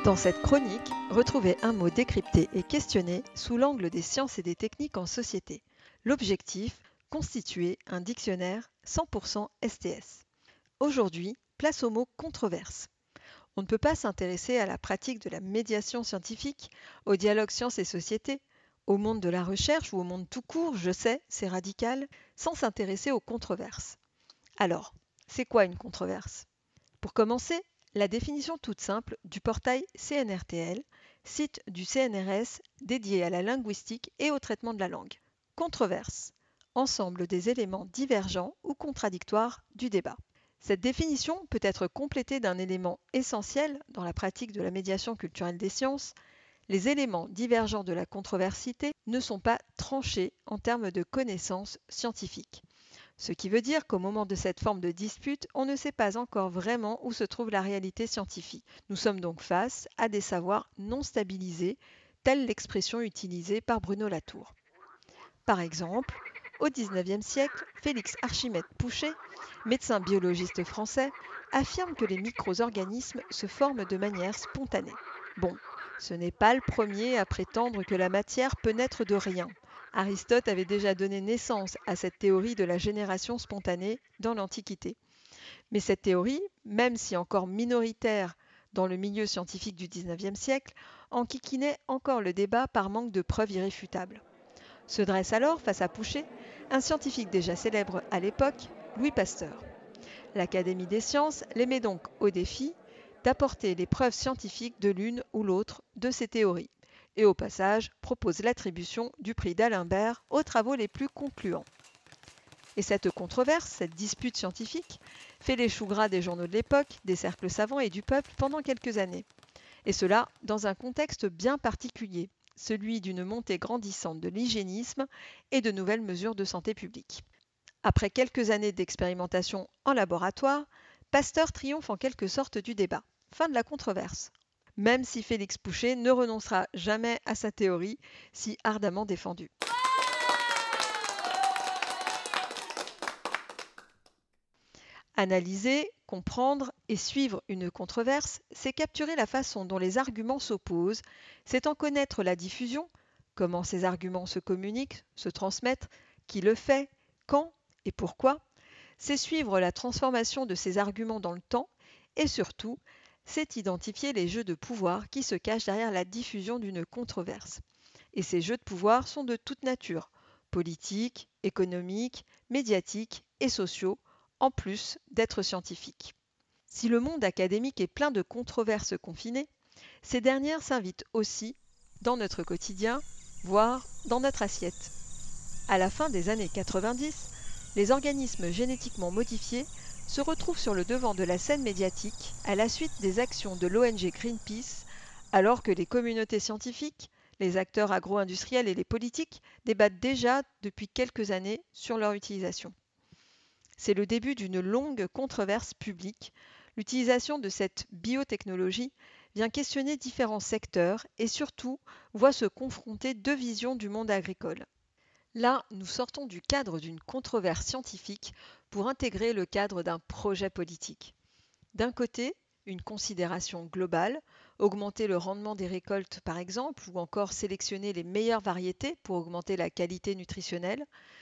Dans cette chronique, retrouvez un mot décrypté et questionné sous l'angle des sciences et des techniques en société. L'objectif, constituer un dictionnaire 100% STS. Aujourd'hui, place au mot controverse. On ne peut pas s'intéresser à la pratique de la médiation scientifique, au dialogue sciences et société, au monde de la recherche ou au monde tout court, je sais, c'est radical, sans s'intéresser aux controverses. Alors, c'est quoi une controverse ? Pour commencer, la définition toute simple du portail CNRTL, site du CNRS dédié à la linguistique et au traitement de la langue. Controverse, ensemble des éléments divergents ou contradictoires du débat. Cette définition peut être complétée d'un élément essentiel dans la pratique de la médiation culturelle des sciences. Les éléments divergents de la controversité ne sont pas tranchés en termes de connaissances scientifiques. Ce qui veut dire qu'au moment de cette forme de dispute, on ne sait pas encore vraiment où se trouve la réalité scientifique. Nous sommes donc face à des savoirs non stabilisés, telle l'expression utilisée par Bruno Latour. Par exemple, au XIXe siècle, Félix Archimède Pouchet, médecin biologiste français, affirme que les micro-organismes se forment de manière spontanée. Bon, ce n'est pas le premier à prétendre que la matière peut naître de rien. Aristote avait déjà donné naissance à cette théorie de la génération spontanée dans l'Antiquité. Mais cette théorie, même si encore minoritaire dans le milieu scientifique du XIXe siècle, enquiquinait encore le débat par manque de preuves irréfutables. Se dresse alors, face à Pouchet, un scientifique déjà célèbre à l'époque, Louis Pasteur. L'Académie des sciences les met donc au défi d'apporter les preuves scientifiques de l'une ou l'autre de ces théories, et au passage propose l'attribution du prix d'Alembert aux travaux les plus concluants. Et cette controverse, cette dispute scientifique, fait les choux gras des journaux de l'époque, des cercles savants et du peuple pendant quelques années. Et cela dans un contexte bien particulier, celui d'une montée grandissante de l'hygiénisme et de nouvelles mesures de santé publique. Après quelques années d'expérimentation en laboratoire, Pasteur triomphe en quelque sorte du débat. Fin de la controverse. Même si Félix Pouchet ne renoncera jamais à sa théorie, si ardemment défendue. Analyser, comprendre et suivre une controverse, c'est capturer la façon dont les arguments s'opposent, c'est en connaître la diffusion, comment ces arguments se communiquent, se transmettent, qui le fait, quand et pourquoi, c'est suivre la transformation de ces arguments dans le temps et surtout, c'est identifier les jeux de pouvoir qui se cachent derrière la diffusion d'une controverse. Et ces jeux de pouvoir sont de toute nature, politiques, économiques, médiatiques et sociaux, en plus d'être scientifiques. Si le monde académique est plein de controverses confinées, ces dernières s'invitent aussi dans notre quotidien, voire dans notre assiette. À la fin des années 90, les organismes génétiquement modifiés se retrouvent sur le devant de la scène médiatique à la suite des actions de l'ONG Greenpeace, alors que les communautés scientifiques, les acteurs agro-industriels et les politiques débattent déjà depuis quelques années sur leur utilisation. C'est le début d'une longue controverse publique. L'utilisation de cette biotechnologie vient questionner différents secteurs et surtout voit se confronter deux visions du monde agricole. Là, nous sortons du cadre d'une controverse scientifique pour intégrer le cadre d'un projet politique. D'un côté, une considération globale, augmenter le rendement des récoltes par exemple, ou encore sélectionner les meilleures variétés pour augmenter la qualité nutritionnelle,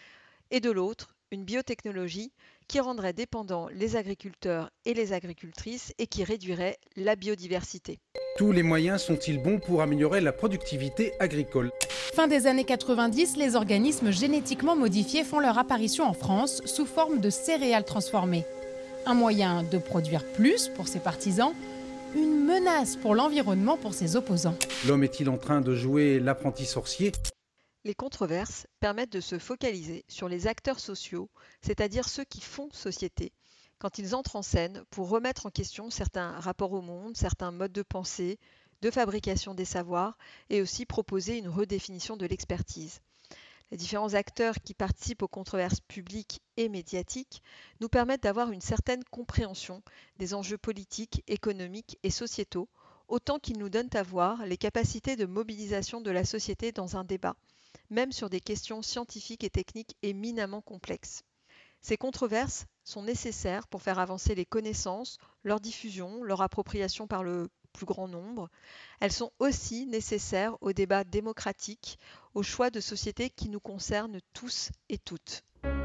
et de l'autre, une biotechnologie qui rendrait dépendants les agriculteurs et les agricultrices et qui réduirait la biodiversité. Tous les moyens sont-ils bons pour améliorer la productivité agricole ? Fin des années 90, les organismes génétiquement modifiés font leur apparition en France sous forme de céréales transformées. Un moyen de produire plus pour ses partisans, une menace pour l'environnement pour ses opposants. L'homme est-il en train de jouer l'apprenti sorcier ? Les controverses permettent de se focaliser sur les acteurs sociaux, c'est-à-dire ceux qui font société, quand ils entrent en scène pour remettre en question certains rapports au monde, certains modes de pensée, de fabrication des savoirs et aussi proposer une redéfinition de l'expertise. Les différents acteurs qui participent aux controverses publiques et médiatiques nous permettent d'avoir une certaine compréhension des enjeux politiques, économiques et sociétaux, autant qu'ils nous donnent à voir les capacités de mobilisation de la société dans un débat, même sur des questions scientifiques et techniques éminemment complexes. Ces controverses sont nécessaires pour faire avancer les connaissances, leur diffusion, leur appropriation par le plus grand nombre, elles sont aussi nécessaires au débat démocratique, au choix de société qui nous concerne tous et toutes.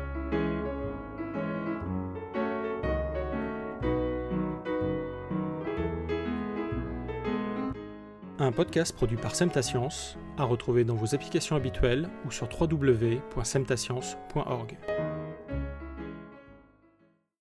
Un podcast produit par Semtascience, à retrouver dans vos applications habituelles ou sur www.semtascience.org.